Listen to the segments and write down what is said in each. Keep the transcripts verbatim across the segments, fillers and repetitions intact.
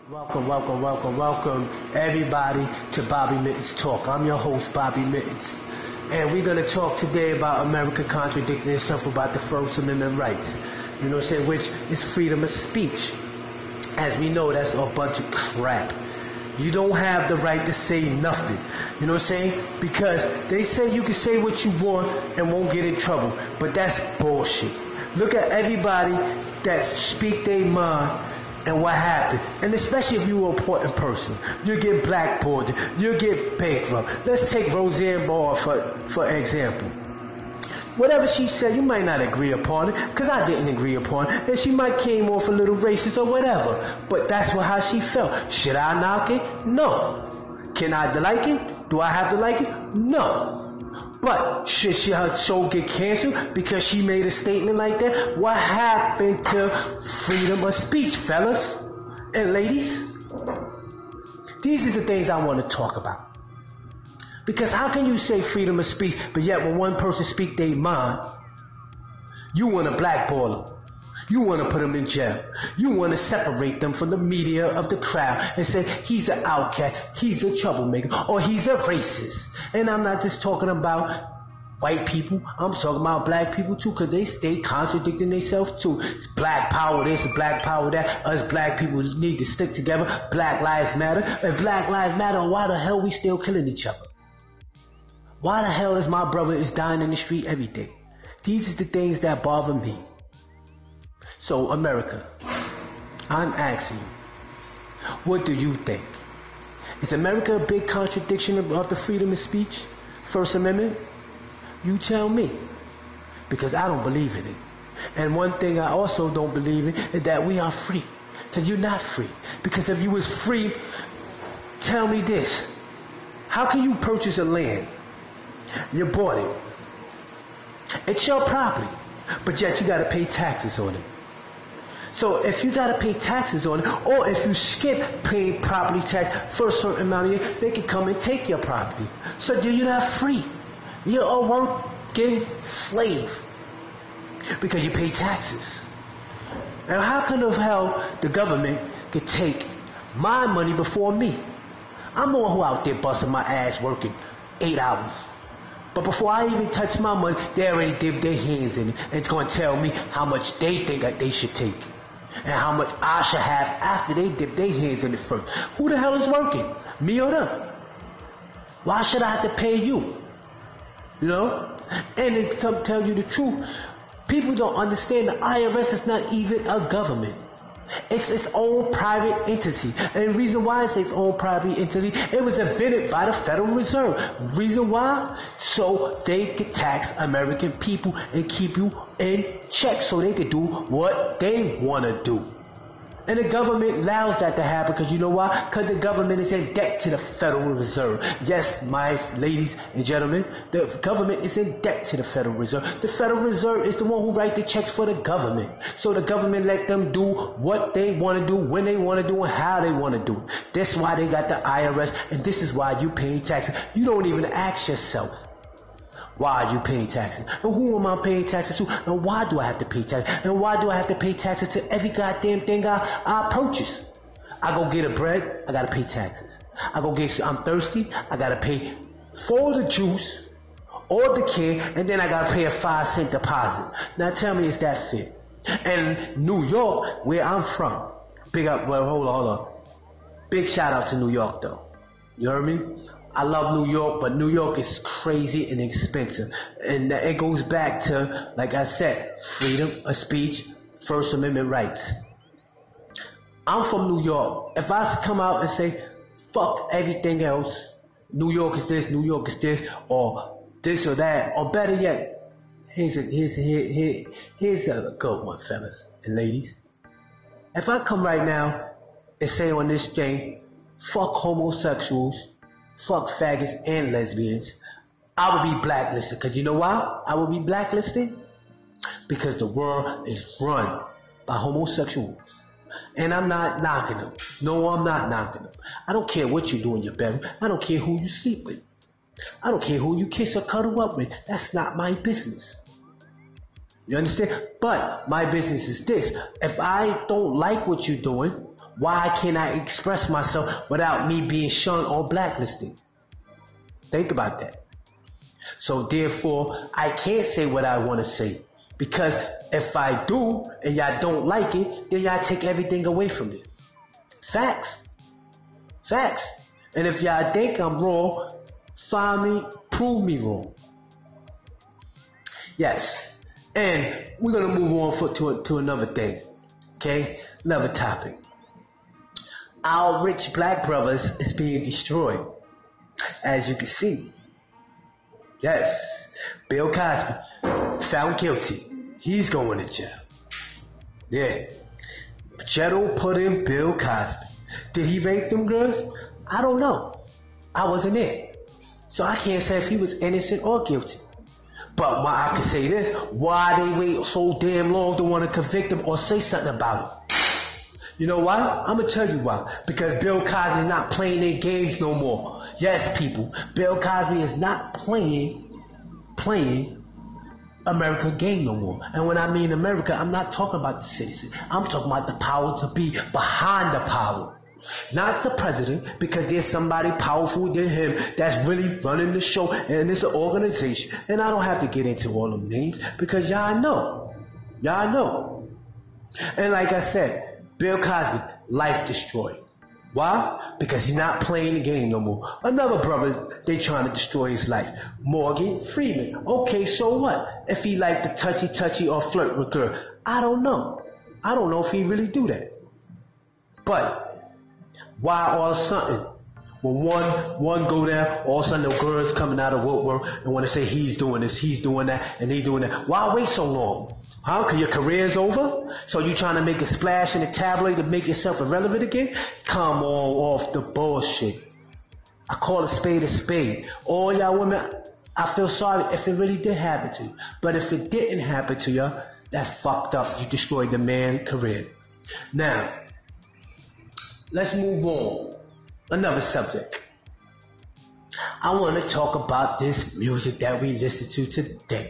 Welcome, welcome, welcome, welcome, everybody, to Bobby Mittens Talk. I'm your host, Bobby Mittens, and we're going to talk today about America contradicting itself about the First Amendment rights, you know what I'm saying, which is freedom of speech. As we know, that's a bunch of crap. You don't have the right to say nothing, you know what I'm saying, because they say you can say what you want and won't get in trouble, but that's bullshit. Look at everybody that speak their mind. And what happened? And especially if you're an important person, you get blackballed, you get bankrupt. Let's take Roseanne Barr for, for example. Whatever she said, you might not agree upon it, because I didn't agree upon it, and she might came off a little racist or whatever. But that's what, how she felt. Should I knock it? No. Can I like it? Do I have to like it? No. But should she, her show get canceled because she made a statement like that? What happened to freedom of speech, fellas and ladies? These are the things I want to talk about. Because how can you say freedom of speech, but yet when one person speak their mind, you want to blackball them. You want to put them in jail. You want to separate them from the media of the crowd and say he's an outcast, he's a troublemaker, or he's a racist. And I'm not just talking about white people. I'm talking about black people too, because they stay contradicting themselves too. It's black power this, black power that. Us black people need to stick together. Black lives matter. If black lives matter, why the hell we still killing each other? Why the hell is my brother is dying in the street every day? These are the things that bother me. So, America, I'm asking you, what do you think? Is America a big contradiction of, of the freedom of speech, First Amendment? You tell me, because I don't believe in it. And one thing I also don't believe in is that we are free, because you're not free. Because if you was free, tell me this, how can you purchase a land? You bought it. It's your property, but yet you got to pay taxes on it. So if you got to pay taxes on it, or if you skip paying property tax for a certain amount of years, they can come and take your property. So you're not free. You're a working slave because you pay taxes. And how can the hell the government could take my money before me? I'm the one who out there busting my ass working eight hours. But before I even touch my money, they already dipped their hands in it and it's going to tell me how much they think that they should take. And how much I should have after they dip their hands in it first. Who the hell is working? Me or them? Why should I have to pay you? You know? And to come tell you the truth, people don't understand the I R S is not even a government. It's its own private entity. And the reason why it's its own private entity, it was invented by the Federal Reserve. Reason why? So they could tax American people and keep you in check so they could do what they want to do. And the government allows that to happen because you know why? Because the government is in debt to the Federal Reserve. Yes, my ladies and gentlemen, the government is in debt to the Federal Reserve. The Federal Reserve is the one who writes the checks for the government. So the government let them do what they want to do, when they want to do, and how they want to do it. That's why they got the I R S, and this is why you pay taxes. You don't even ask yourself, why are you paying taxes? And who am I paying taxes to? And why do I have to pay taxes? And why do I have to pay taxes to every goddamn thing I, I purchase? I go get a bread, I gotta pay taxes. I go get, I'm thirsty, I gotta pay for the juice or the can, and then I gotta pay a five cent deposit. Now tell me, is that fair? And New York, where I'm from, big up, well, hold on, hold on. Big shout out to New York though. You heard me? I love New York, but New York is crazy and expensive. And it goes back to, like I said, freedom of speech, First Amendment rights. I'm from New York. If I come out and say, fuck everything else, New York is this, New York is this, or this or that, or better yet, here's a, here's a, here, here, here's a good one, fellas and ladies. If I come right now and say on this thing, fuck homosexuals, fuck faggots and lesbians, I will be blacklisted. Because you know why I will be blacklisted? Because the world is run by homosexuals. And I'm not knocking them. No, I'm not knocking them. I don't care what you do in your bedroom. I don't care who you sleep with. I don't care who you kiss or cuddle up with. That's not my business. You understand? But my business is this. If I don't like what you're doing, Why can't I express myself without me being shunned or blacklisted? Think about that. So therefore, I can't say what I want to say. Because if I do, and y'all don't like it, then y'all take everything away from it. Facts. Facts. And if y'all think I'm wrong, find me, prove me wrong. Yes. And we're going to move on for, to, to another thing. Okay? Another topic. Our rich black brothers is being destroyed. As you can see. Yes. Bill Cosby, found guilty. He's going to jail. Yeah. Jetto put in Bill Cosby. Did he rape them girls? I don't know. I wasn't there. So I can't say if he was innocent or guilty. But why I can say this, why they wait so damn long to want to convict him or say something about it? You know why? I'm going to tell you why. Because Bill Cosby is not playing their games no more. Yes, people. Bill Cosby is not playing, playing America game no more. And when I mean America, I'm not talking about the citizen. I'm talking about the power to be behind the power. Not the president, because there's somebody powerful than him that's really running the show, and it's an organization. And I don't have to get into all them names because y'all know. Y'all know. And like I said, Bill Cosby, life destroyed. Why? Because he's not playing the game no more. Another brother, they trying to destroy his life. Morgan Freeman. Okay, so what? If he like to touchy touchy or flirt with girl, I don't know. I don't know if he really do that. But why all of a sudden, when one one go down, all of a sudden the girls coming out of woodwork and want to say he's doing this, he's doing that, and they doing that. Why wait so long? Huh? Because your career's over? So you trying to make a splash in the tabloid to make yourself irrelevant again? Come on off the bullshit. I call a spade a spade. All y'all women, I feel sorry if it really did happen to you. But if it didn't happen to you, that's fucked up. You destroyed the man's career. Now, let's move on. Another subject. I want to talk about this music that we listen to today.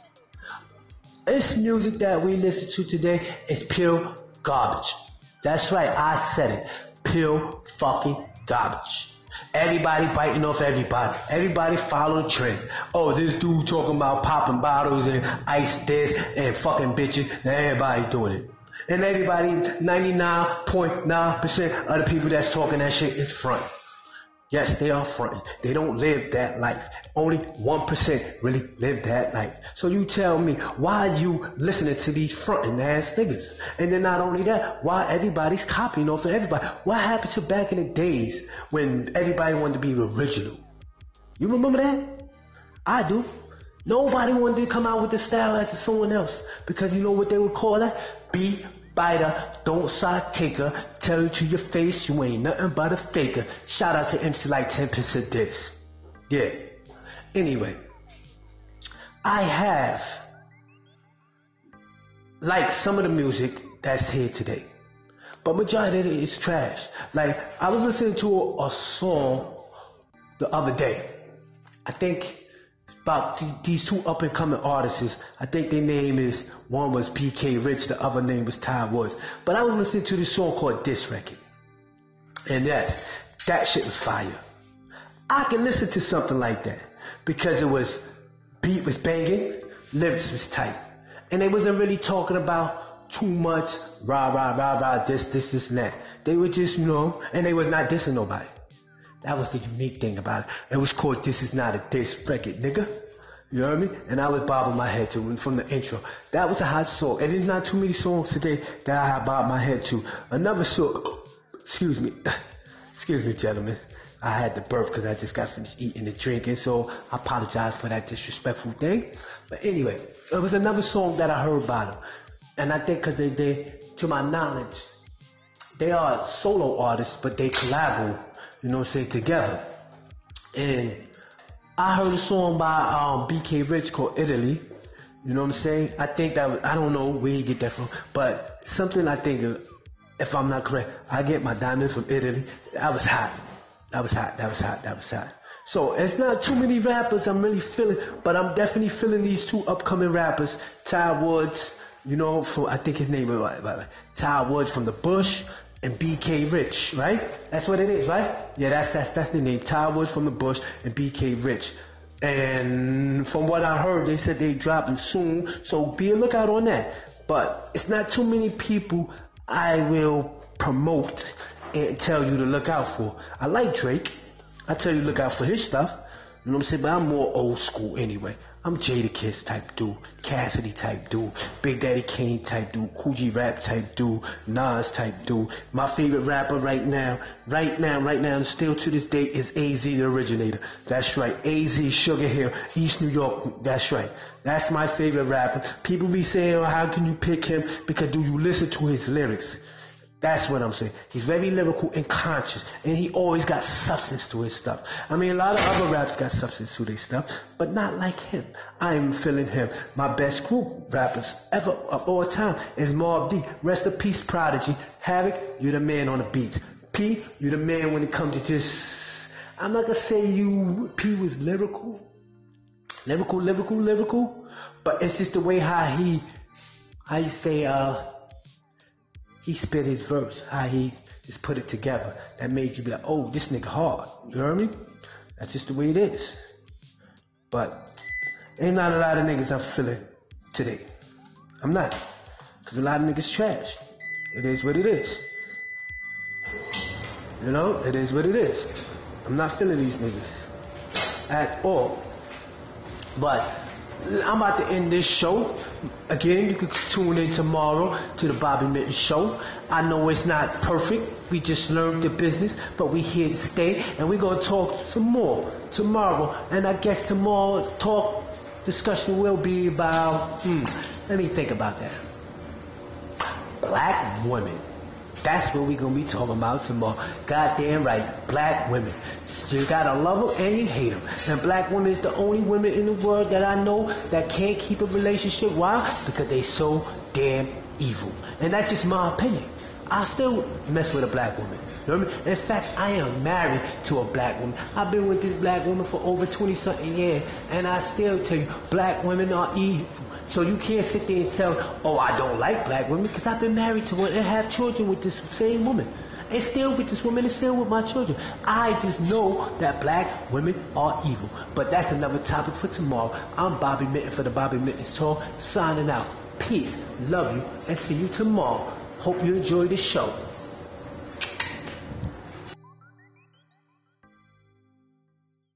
This music that we listen to today is pure garbage. That's right, I said it. Pure fucking garbage. Everybody biting off everybody. Everybody following trend. Oh, this dude talking about popping bottles and ice this and fucking bitches, and everybody doing it. And everybody, ninety-nine point nine percent of the people that's talking that shit is front. Yes, they are fronting. They don't live that life. Only one percent really live that life. So you tell me, why are you listening to these fronting ass niggas? And then not only that, why everybody's copying off of everybody? What happened to back in the days when everybody wanted to be original? You remember that? I do. Nobody wanted to come out with the style as someone else. Because you know what they would call that? Be biter, don't side taker, tell you to your face you ain't nothing but a faker. Shout out to M C like ten percent this. Yeah. Anyway, I have like some of the music that's here today, but majority of it is trash. Like I was listening to a, a song the other day. I think about th- these two up and coming artists. I think their name is, one was P K Rich, the other name was Ty Woods. But I was listening to this song called Diss Record. And yes, that shit was fire. I can listen to something like that because it was, beat was banging, lyrics was tight. And they wasn't really talking about too much rah, rah, rah, rah, this, this, this, and that. They were just, you know, and they was not dissing nobody. That was the unique thing about it. It was called This Is Not a Diss Record, nigga. You know what I mean? And I was bobbing my head to it from the intro. That was a hot song. And there's not too many songs today that I bob my head to. Another song, excuse me, excuse me, gentlemen. I had to burp because I just got finished eating and drinking, so I apologize for that disrespectful thing. But anyway, it was another song that I heard about them. And I think because they, they, to my knowledge, they are solo artists, but they collabo, you know what I'm saying, together. And I heard a song by um, B K Rich called Italy. You know what I'm saying? I think that, I don't know where you get that from, but something I think, if I'm not correct, I get my diamond from Italy. That was hot. That was hot. That was hot. That was hot. So it's not too many rappers I'm really feeling, but I'm definitely feeling these two upcoming rappers. Ty Woods, you know, from, I think his name is uh, Ty Woods from The Bush. and B K Rich, right? That's what it is, right? Yeah, that's that's that's the name. Ty Woods from the Bush and B K Rich. And from what I heard, they said they dropping soon, so be a lookout on that. But it's not too many people I will promote and tell you to look out for. I like Drake. I tell you to look out for his stuff. You know what I'm saying? But I'm more old school anyway. I'm Jadakiss type dude, Cassidy type dude, Big Daddy Kane type dude, Coogee Rap type dude, Nas type dude. My favorite rapper right now, right now, right now, and still to this day is A Z the Originator. That's right, A Z Sugar Hill, East New York. That's right. That's my favorite rapper. People be saying, oh, how can you pick him? Because do you listen to his lyrics? That's what I'm saying. He's very lyrical and conscious, and he always got substance to his stuff. I mean, a lot of other raps got substance to their stuff, but not like him. I'm feeling him. My best group rappers ever of all time is Mobb Deep. Rest in peace, Prodigy. Havoc, you're the man on the beats. P, you're the man when it comes to just... I'm not gonna say you... P was lyrical. Lyrical, lyrical, lyrical. But it's just the way how he... How you say, uh... he spit his verse, how he just put it together. That made you be like, oh, this nigga hard. You heard me? That's just the way it is. But ain't not a lot of niggas I'm feeling today. I'm not. Because a lot of niggas trash. It is what it is. You know, it is what it is. I'm not feeling these niggas at all. But I'm about to end this show. Again, you can tune in tomorrow to the Bobby Mitton Show. I know it's not perfect. We just learned the business, but we here to stay, and we're going to talk some more tomorrow. And I guess tomorrow talk discussion will be about, hmm, let me think about that. Black women. That's what we're going to be talking about tomorrow. Goddamn right. Black women. You gotta love them and you hate them. And black women is the only women in the world that I know that can't keep a relationship. Why? Because they so damn evil. And that's just my opinion. I still mess with a black woman. You know what I mean? In fact, I am married to a black woman. I've been with this black woman for over twenty-something years. And I still tell you, black women are evil. So you can't sit there and tell, oh, I don't like black women, because I've been married to one and have children with this same woman. And still with this woman and still with my children. I just know that black women are evil. But that's another topic for tomorrow. I'm Bobby Mitton for the Bobby Mitton's Talk, signing out. Peace, love you, and see you tomorrow. Hope you enjoy the show.